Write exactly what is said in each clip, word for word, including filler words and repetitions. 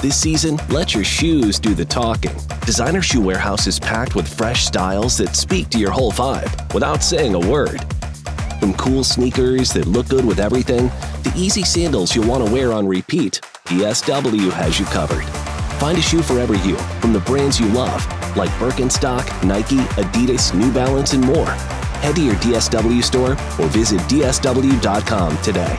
This season, let your shoes do the talking. Designer Shoe Warehouse is packed with fresh styles that speak to your whole vibe without saying a word. From cool sneakers that look good with everything, to easy sandals you'll want to wear on repeat, D S W has you covered. Find a shoe for every you from the brands you love, like Birkenstock, Nike, Adidas, New Balance, and more. Head to your D S W store or visit D S W dot com today.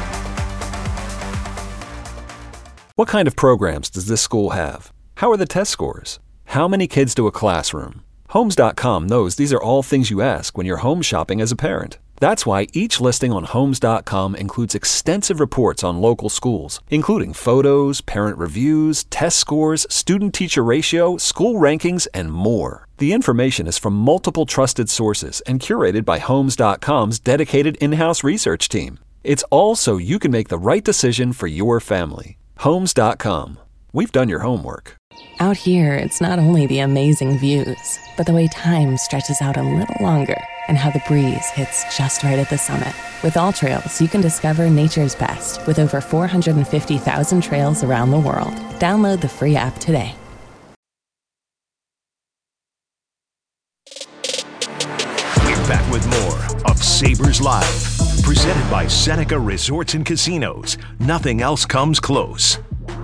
What kind of programs does this school have? How are the test scores? How many kids to a classroom? Homes dot com knows these are all things you ask when you're home shopping as a parent. That's why each listing on Homes dot com includes extensive reports on local schools, including photos, parent reviews, test scores, student-teacher ratio, school rankings, and more. The information is from multiple trusted sources and curated by Homes dot com's dedicated in-house research team. It's all so you can make the right decision for your family. Homes dot com. We've done your homework. Out here, it's not only the amazing views, but the way time stretches out a little longer and how the breeze hits just right at the summit. With All Trails, you can discover nature's best with over four hundred fifty thousand trails around the world. Download the free app today. We're back with more of Sabres Live, presented by Seneca Resorts and Casinos. Nothing else comes close.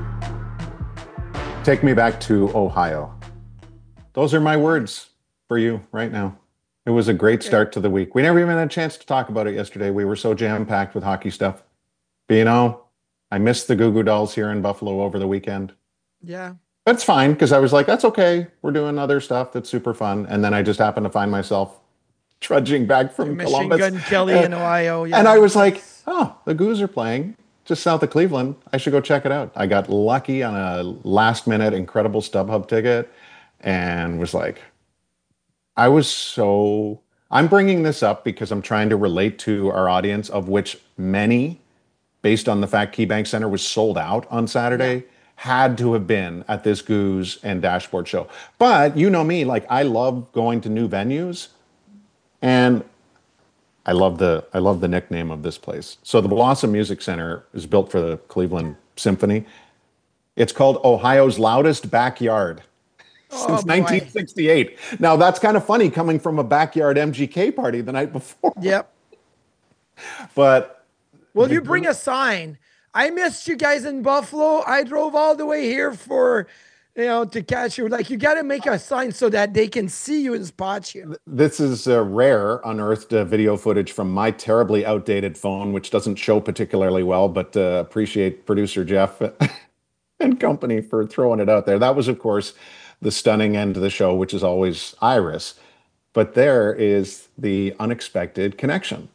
Take me back to Ohio. Those are my words for you right now. It was a great start to the week. We never even had a chance to talk about it yesterday. We were so jam-packed with hockey stuff. But you know, I missed the Goo Goo Dolls here in Buffalo over the weekend. Yeah. That's fine, because I was like, that's okay. We're doing other stuff that's super fun. And then I just happened to find myself trudging back from Machine Columbus. Gun Kelly and, in Ohio. Yeah. And I was like, oh, the Goos are playing just south of Cleveland. I should go check it out. I got lucky on a last-minute incredible StubHub ticket and was like, I was so... I'm bringing this up because I'm trying to relate to our audience, of which many, based on the fact KeyBank Center was sold out on Saturday, yeah. had to have been at this Goose and Dashboard show. But you know me, like I love going to new venues, and I love the I love the nickname of this place. So the Blossom Music Center is built for the Cleveland Symphony. It's called Ohio's Loudest Backyard. Oh, since nineteen sixty-eight. Now, that's kind of funny coming from a backyard M G K party the night before. Yep. But... Well, you bring a sign. I missed you guys in Buffalo. I drove all the way here for, you know, to catch you. Like, you got to make a sign so that they can see you and spot you. This is uh, rare, unearthed uh, video footage from my terribly outdated phone, which doesn't show particularly well, but uh, appreciate producer Jeff and company for throwing it out there. That was, of course, the stunning end to the show, which is always Iris. But there is the unexpected connection.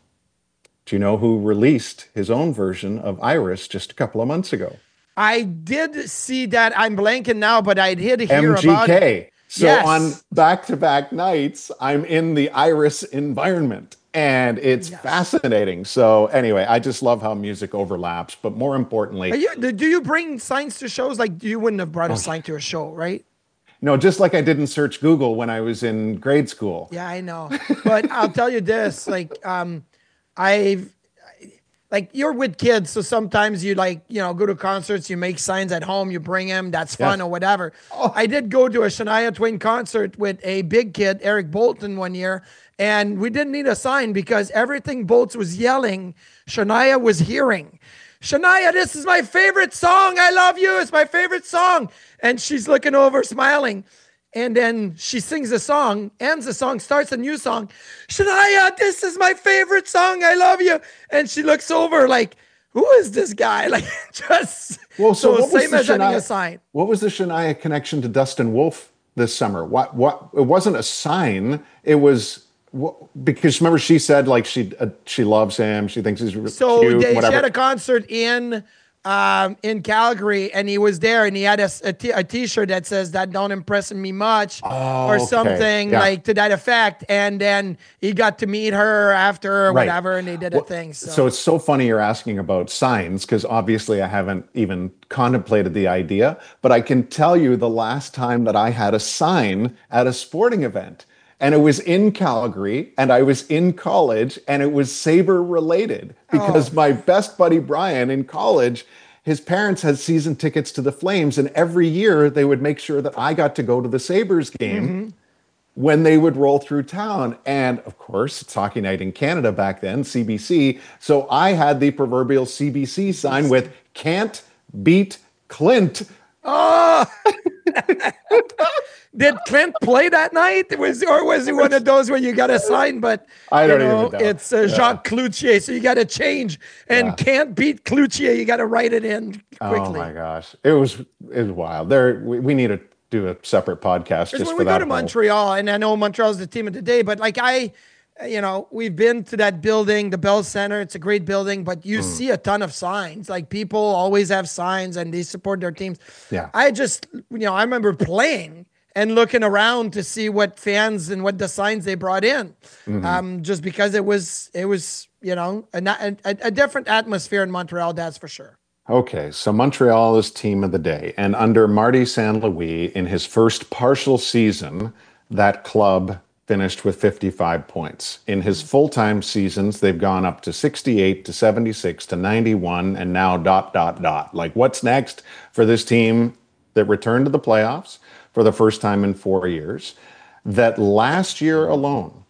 Do you know who released his own version of Iris just a couple of months ago? I did see that. I'm blanking now, but I did hear M G K. about it. So yes. on back-to-back nights, I'm in the Iris environment, and it's yes. fascinating. So anyway, I just love how music overlaps. But more importantly... Are you, do you bring signs to shows? Like, you wouldn't have brought a sign to a show, right? No, just like I didn't search Google when I was in grade school. Yeah, I know. But I'll tell you this, like, um, I've, like, you're with kids, so sometimes you, like, you know, go to concerts, you make signs at home, you bring them, that's fun yes. or whatever. Oh. I did go to a Shania Twain concert with a big kid, Eric Bolton, one year, and we didn't need a sign because everything Bolts was yelling, Shania was hearing. Shania, this is my favorite song. I love you. It's my favorite song. And she's looking over, smiling. And then she sings a song, ends the song, starts a new song. Shania, this is my favorite song. I love you. And she looks over like, who is this guy? Like, just well, so, so same as having a sign. What was the Shania connection to Dustin Wolf this summer? What? What? It wasn't a sign. It was... Because remember, she said like she uh, she loves him. She thinks he's so cute. They, whatever. She had a concert in um, in Calgary, and he was there, and he had a, a, t- a T-shirt that says "That don't impress me much" oh, or okay. something yeah. like to that effect. And then he got to meet her after or right. whatever, and they did well, a thing. So. so it's so funny you're asking about signs because obviously I haven't even contemplated the idea, but I can tell you the last time that I had a sign at a sporting event. And it was in Calgary, and I was in college, and it was Sabre related because oh. my best buddy Brian in college his parents had season tickets to the Flames, and every year they would make sure that I got to go to the Sabres game mm-hmm. when they would roll through town. And of course, it's Hockey Night in Canada back then, C B C. So I had the proverbial C B C sign with "Can't beat Clint." Oh! Did Clint play that night? Was or was he one of those where you got to sign, but I don't you know, even know. It's uh, Jacques yeah. Cloutier, so you got to change and yeah. can't beat Cloutier. You got to write it in quickly. Oh my gosh, it was it was wild. There, we, we need to do a separate podcast just when for we that. Go to whole... Montreal, and I know Montreal's the team of the day, but like I. You know, we've been to that building, the Bell Center. It's a great building, but you mm. see a ton of signs. Like people always have signs and they support their teams. Yeah. I just, you know, I remember playing and looking around to see what fans and what the signs they brought in. Mm-hmm. Um, just because it was, it was, you know, a, a, a different atmosphere in Montreal, that's for sure. Okay, so Montreal is team of the day. And under Marty Saint Louis, in his first partial season, that club finished with fifty-five points. In his full-time seasons, they've gone up to sixty-eight, to seventy-six, to ninety-one, and now dot, dot, dot. Like, what's next for this team that returned to the playoffs for the first time in four years, that last year alone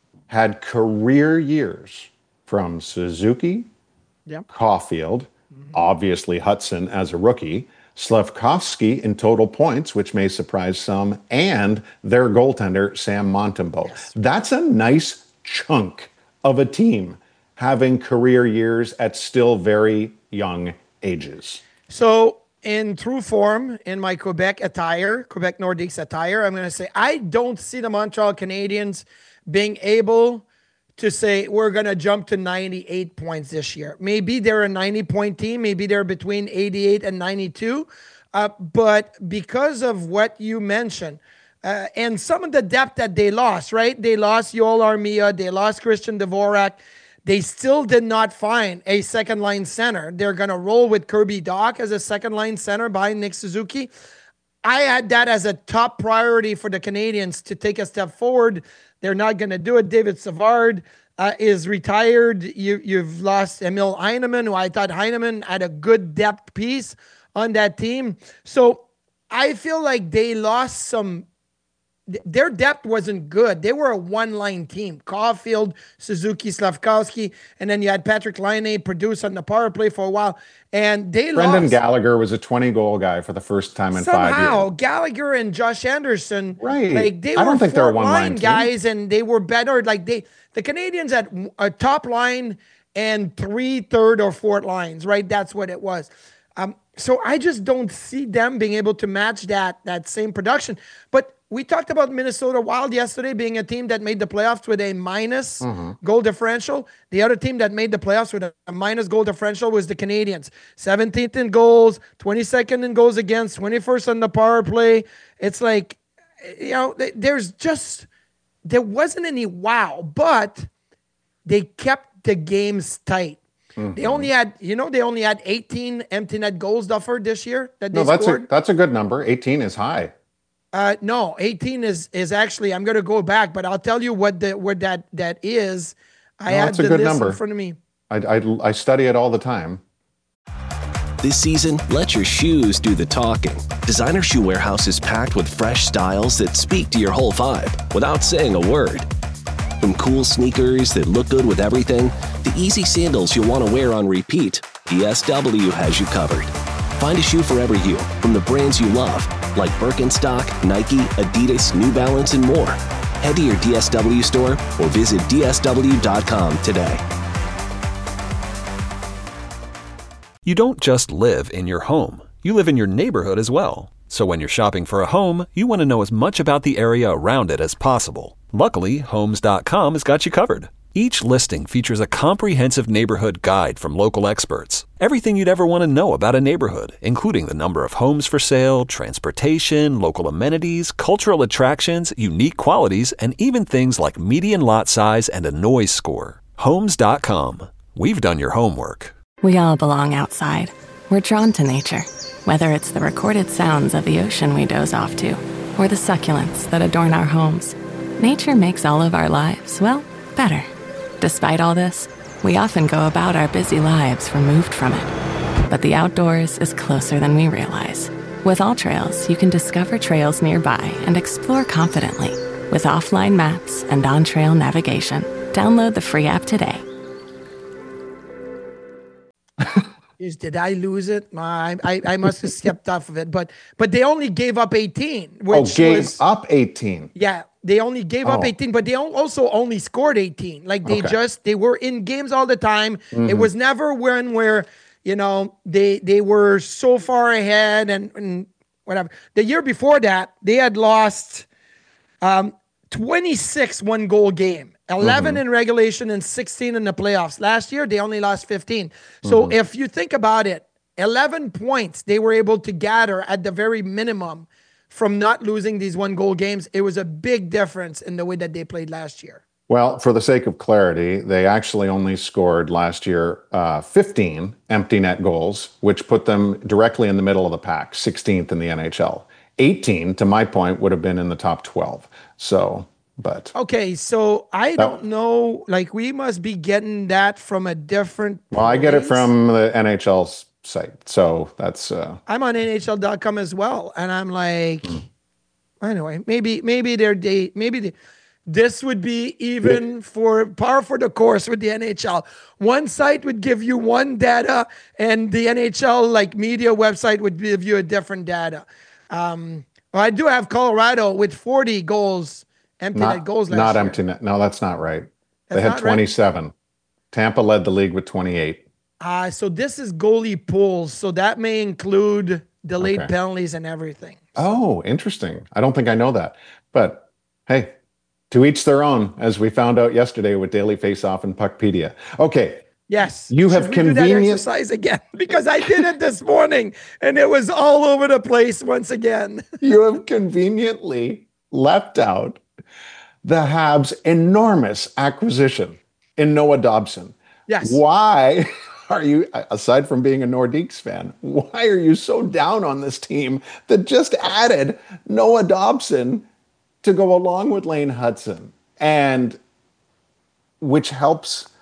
had career years from Suzuki, yep. Caulfield, mm-hmm. obviously Hudson as a rookie, Slavkovsky in total points, which may surprise some, and their goaltender, Sam Montembeault. Yes. That's a nice chunk of a team having career years at still very young ages. So in true form, in my Quebec attire, Quebec Nordiques attire, I'm going to say I don't see the Montreal Canadiens being able to say we're going to jump to ninety-eight points this year. Maybe they're a ninety-point team. Maybe they're between eighty-eight and ninety-two. Uh, but because of what you mentioned, uh, and some of the depth that they lost, right? They lost Yoel Armia. They lost Christian Dvorak. They still did not find a second-line center. They're going to roll with Kirby Dach as a second-line center behind Nick Suzuki. I had that as a top priority for the Canadiens to take a step forward. They're not going to do it. David Savard uh, is retired. You, you've lost Emil Heineman, who I thought Heineman had a good depth piece on that team. So I feel like they lost some. Their depth wasn't good. They were a one-line team. Caulfield, Suzuki, Slavkovsky, and then you had Patrick Laine produce on the power play for a while. And they Brendan lost. Gallagher was a twenty-goal guy for the first time in Somehow, five years. Somehow, Gallagher and Josh Anderson, right? Like they I were don't think they're one-line guys, and they were better. Like they, the Canadians had a top line and three third or fourth lines, right? That's what it was. Um, so I just don't see them being able to match that that same production. But we talked about Minnesota Wild yesterday being a team that made the playoffs with a minus mm-hmm. goal differential. The other team that made the playoffs with a, a minus goal differential was the Canadiens. seventeenth in goals, twenty-second in goals against, twenty-first on the power play. It's like, you know, there's just, there wasn't any wow, but they kept the games tight. Mm-hmm. They only had, you know, they only had eighteen empty net goals, Duffer, this year that they no, that's scored. A, that's a good number. eighteen is high. Uh, no, eighteen is is actually. I'm going to go back, but I'll tell you what the what that that is. I no, had the a good list number. in front of me. I, I I study it all the time. This season, let your shoes do the talking. Designer Shoe Warehouse is packed with fresh styles that speak to your whole vibe without saying a word. From cool sneakers that look good with everything, to easy sandals you'll want to wear on repeat, D S W has you covered. Find a shoe for every you from the brands you love, like Birkenstock, Nike, Adidas, New Balance, and more. Head to your D S W store or visit D S W dot com today. You don't just live in your home. You live in your neighborhood as well. So when you're shopping for a home, you want to know as much about the area around it as possible. Luckily, Homes dot com has got you covered. Each listing features a comprehensive neighborhood guide from local experts. Everything you'd ever want to know about a neighborhood, including the number of homes for sale, transportation, local amenities, cultural attractions, unique qualities, and even things like median lot size and a noise score. Homes dot com. We've done your homework. We all belong outside. We're drawn to nature, whether it's the recorded sounds of the ocean we doze off to, or the succulents that adorn our homes. Nature makes all of our lives, well, better. Despite all this, we often go about our busy lives removed from it. But the outdoors is closer than we realize. With All Trails, you can discover trails nearby and explore confidently. With offline maps and on-trail navigation, download the free app today. Is did I lose it? I, I I must have stepped off of it, but but they only gave up eighteen. Which oh, gave was, up eighteen. Yeah, they only gave oh. up eighteen, but they also only scored eighteen. Like they okay. just they were in games all the time. Mm-hmm. It was never one where you know they they were so far ahead and, and whatever. The year before that, they had lost um, twenty-six one goal game. eleven mm-hmm. in regulation and sixteen in the playoffs. Last year, they only lost fifteen. So mm-hmm. if you think about it, eleven points they were able to gather at the very minimum from not losing these one-goal games. It was a big difference in the way that they played last year. Well, for the sake of clarity, they actually only scored last year uh, fifteen empty net goals, which put them directly in the middle of the pack, sixteenth in the N H L. eighteen, to my point, would have been in the top twelve. So... But okay, so I don't know. Like, we must be getting that from a different. Well, place. I get it from the N H L site, so that's. Uh, I'm on N H L dot com as well, and I'm like, mm. anyway, maybe maybe they're they maybe they, this would be even yeah. for par for the course with the N H L. One site would give you one data, and the N H L like media website would give you a different data. Um, well, I do have Colorado with forty goals. Empty not, net goals last Not year. empty net. No, that's not right. That's they had twenty-seven. Right? Tampa led the league with twenty-eight. Uh, so this is goalie pools. So that may include delayed okay. penalties and everything. So. Oh, interesting. I don't think I know that. But hey, to each their own, as we found out yesterday with Daily Faceoff and Puckpedia. Okay. Yes. You have convenient exercise again because I did it this morning and it was all over the place once again. You have conveniently left out the Habs' enormous acquisition in Noah Dobson. Yes. Why are you, aside from being a Nordiques fan, why are you so down on this team that just added Noah Dobson to go along with Lane Hudson, and which helps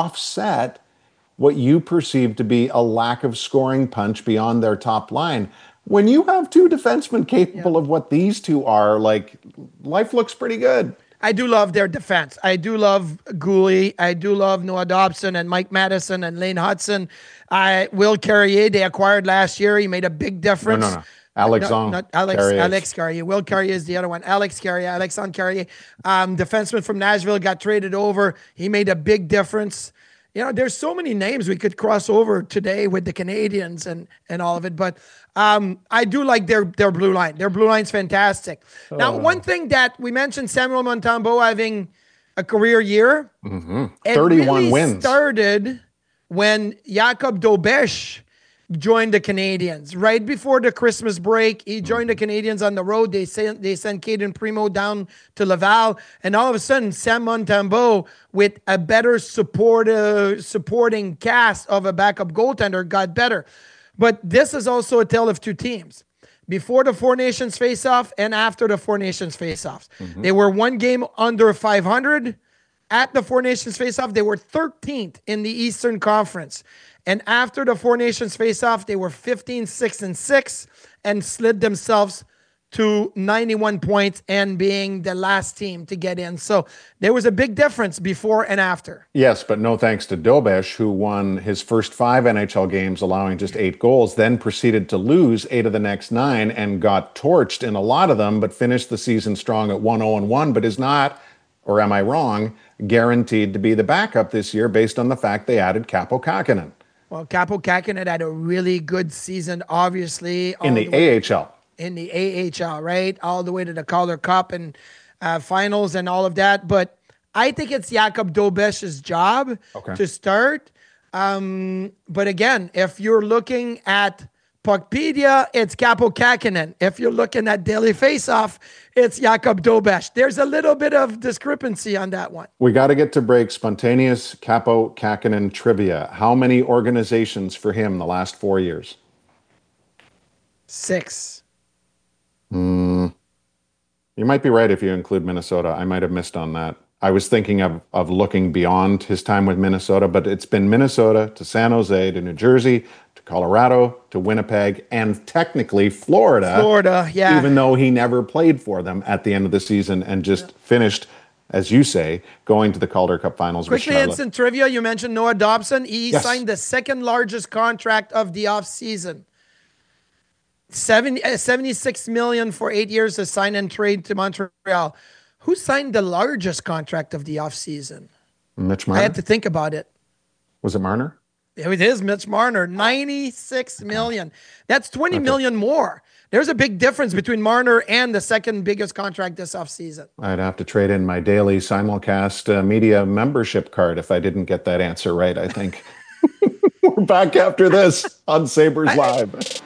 offset what you perceive to be a lack of scoring punch beyond their top line? When you have two defensemen capable yeah. of what these two are, like, life looks pretty good. I do love their defense. I do love Gouli. I do love Noah Dobson and Mike Madison and Lane Hudson. I Will Carrier, they acquired last year. He made a big difference. No, no, no. Alex no, not Alex, Carrier. Alex Carrier. Will Carrier is the other one. Alex Carrier, Alexandre Carrier. Um, defenseman from Nashville got traded over. He made a big difference. You know, there's so many names we could cross over today with the Canadians and, and all of it. But um, I do like their their blue line. Their blue line's fantastic. Oh. Now, one thing that we mentioned, Samuel Montembeault having a career year. Mm-hmm. thirty-one it really wins. Started when Jakub Dobeš joined the Canadians. Right before the Christmas break, he joined the Canadians on the road. They sent they sent Caden Primo down to Laval, and all of a sudden, Sam Montembeault, with a better support, uh, supporting cast of a backup goaltender, got better. But this is also a tale of two teams. Before the Four Nations face-off and after the Four Nations face-offs. Mm-hmm. They were one game under five hundred. At the Four Nations face-off, they were thirteenth in the Eastern Conference. And after the Four Nations face-off, they were fifteen, six, and six and slid themselves to ninety-one points and being the last team to get in. So there was a big difference before and after. Yes, but no thanks to Dobeš, who won his first five N H L games, allowing just eight goals, then proceeded to lose eight of the next nine and got torched in a lot of them, but finished the season strong at one oh and one, but is not, or am I wrong, guaranteed to be the backup this year based on the fact they added Kaapo Kähkönen. Well, Kaapo Kähkönen had a really good season, obviously. In the, the A H L. In the A H L, right? All the way to the Calder Cup and uh, finals and all of that. But I think it's Jakub Dobeš's job okay. to start. Um, but again, if you're looking at Puckpedia, it's Kaapo Kähkönen. If you're looking at Daily Faceoff, it's Jakub Dobeš. There's a little bit of discrepancy on that one. We got to get to break. Spontaneous Kaapo Kähkönen trivia. How many organizations for him the last four years? Six. Mm, you might be right if you include Minnesota. I might have missed on that. I was thinking of, of looking beyond his time with Minnesota, but it's been Minnesota to San Jose to New Jersey to Colorado to Winnipeg and technically Florida. Florida, yeah. Even though he never played for them at the end of the season and just yeah. finished, as you say, going to the Calder Cup Finals. Quickly, with instant trivia. You mentioned Noah Dobson. He yes. signed the second largest contract of the offseason. seventy, uh, seventy-six million dollars for eight years to sign and trade to Montreal. Who signed the largest contract of the offseason? Mitch Marner. I had to think about it. Was it Marner? It is Mitch Marner. ninety-six million dollars. That's twenty okay. million more. There's a big difference between Marner and the second biggest contract this offseason. I'd have to trade in my daily simulcast uh, media membership card if I didn't get that answer right, I think. We're back after this on Sabres Live.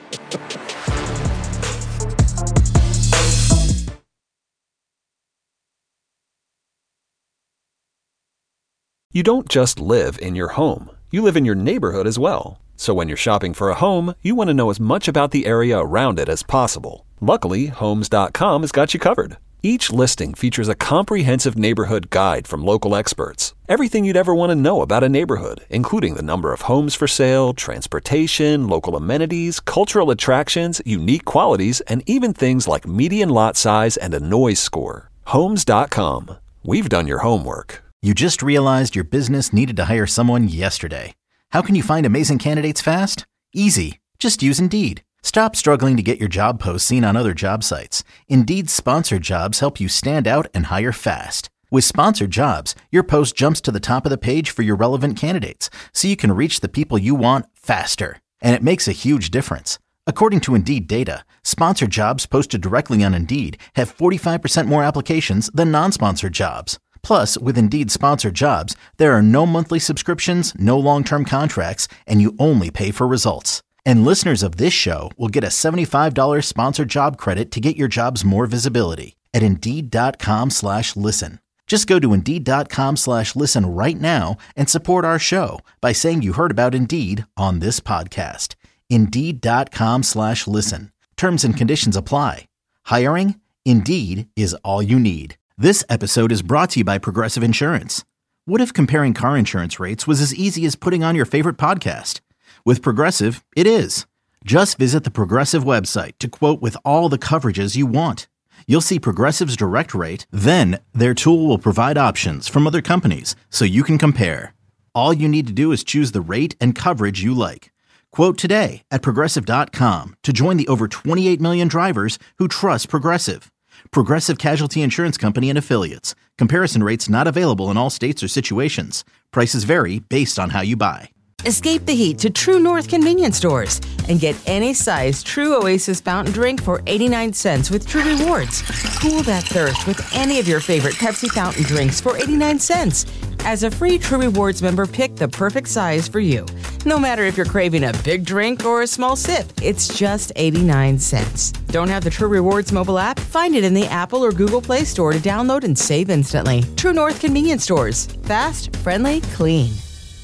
You don't just live in your home. You live in your neighborhood as well. So when you're shopping for a home, you want to know as much about the area around it as possible. Luckily, Homes dot com has got you covered. Each listing features a comprehensive neighborhood guide from local experts. Everything you'd ever want to know about a neighborhood, including the number of homes for sale, transportation, local amenities, cultural attractions, unique qualities, and even things like median lot size and a noise score. Homes dot com. We've done your homework. You just realized your business needed to hire someone yesterday. How can you find amazing candidates fast? Easy. Just use Indeed. Stop struggling to get your job posts seen on other job sites. Indeed's sponsored jobs help you stand out and hire fast. With sponsored jobs, your post jumps to the top of the page for your relevant candidates, so you can reach the people you want faster. And it makes a huge difference. According to Indeed data, sponsored jobs posted directly on Indeed have forty-five percent more applications than non-sponsored jobs. Plus, with Indeed sponsored jobs, there are no monthly subscriptions, no long-term contracts, and you only pay for results. And listeners of this show will get a seventy-five dollars sponsored job credit to get your jobs more visibility at Indeed.com slash listen. Just go to Indeed.com slash listen right now and support our show by saying you heard about Indeed on this podcast. Indeed.com slash listen. Terms and conditions apply. Hiring? Indeed is all you need. This episode is brought to you by Progressive Insurance. What if comparing car insurance rates was as easy as putting on your favorite podcast? With Progressive, it is. Just visit the Progressive website to quote with all the coverages you want. You'll see Progressive's direct rate, then their tool will provide options from other companies so you can compare. All you need to do is choose the rate and coverage you like. Quote today at Progressive dot com to join the over twenty-eight million drivers who trust Progressive. Progressive Casualty Insurance Company and Affiliates. Comparison rates not available in all states or situations. Prices vary based on how you buy. Escape the heat to True North convenience stores and get any size True Oasis fountain drink for eighty-nine cents with True Rewards. Cool that thirst with any of your favorite Pepsi fountain drinks for eighty-nine cents. As a free True Rewards member, pick the perfect size for you. No matter if you're craving a big drink or a small sip, it's just eighty-nine cents. Don't have the True Rewards mobile app? Find it in the Apple or Google Play Store to download and save instantly. True North convenience stores. Fast, friendly, clean.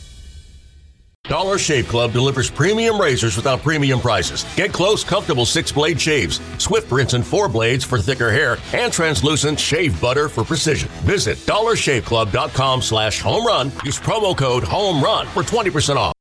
Dollar Shave Club delivers premium razors without premium prices. Get close, comfortable six-blade shaves, swift rinse and four blades for thicker hair, and translucent shave butter for precision. Visit dollarshaveclub.com slash home run. Use promo code HOME RUN for twenty percent off.